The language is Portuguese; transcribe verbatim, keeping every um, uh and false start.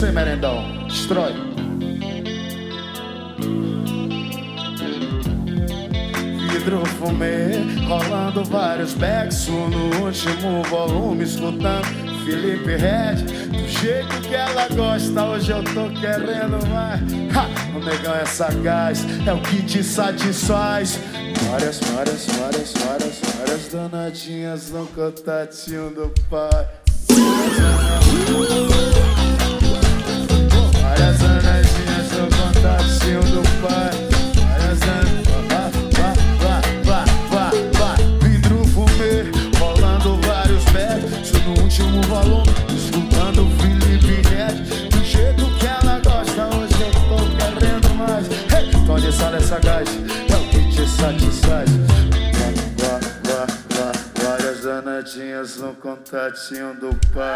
Vem, merendão, destrói. Vidro fumê, rolando vários backs no último volume, escutando Felipe Red, do jeito que ela gosta, hoje eu tô querendo mais. Ha! O negão é sagaz, é o que te satisfaz. Várias, várias, várias, várias, várias danadinhas no contatinho do pai. Várias danadinhas no contatinho do pai. Várias danadinhas, vá, vá, vá, vá, vá. Vidro fumê, rolando vários backs no último volume, escutando Felipe Red, do jeito que ela gosta, hoje eu tô querendo mais. Hey! Tony Sala é sagaz, é o que te satisfaz. Vá, vá, vá, vá. Várias danadinhas no contatinho do pai.